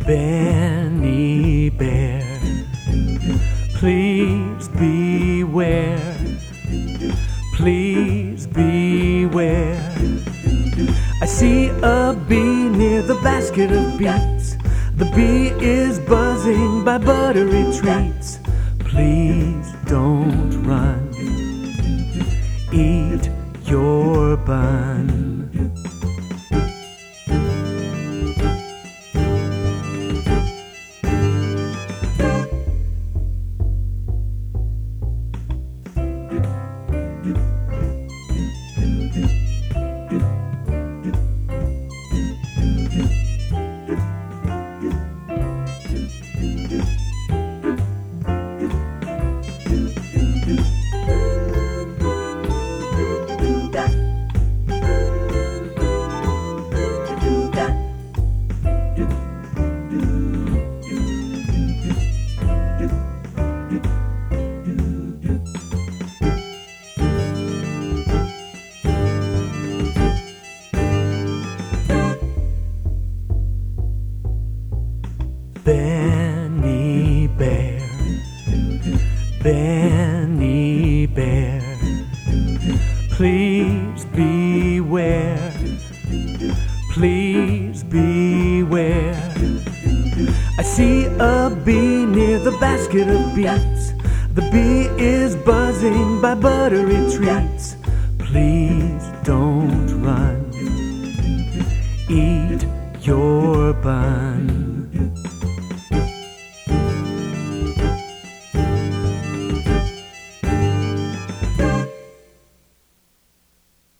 Benny Bear, please beware, please beware. I see a bee near the basket of beets. The bee is buzzing by buttery treats. Please don't run, eat your bun. Benny Bear, Benny Bear, please beware, please beware. I see a bee near the basket of beets. The bee is buzzing by buttery treats. Please don't run, eat your bun.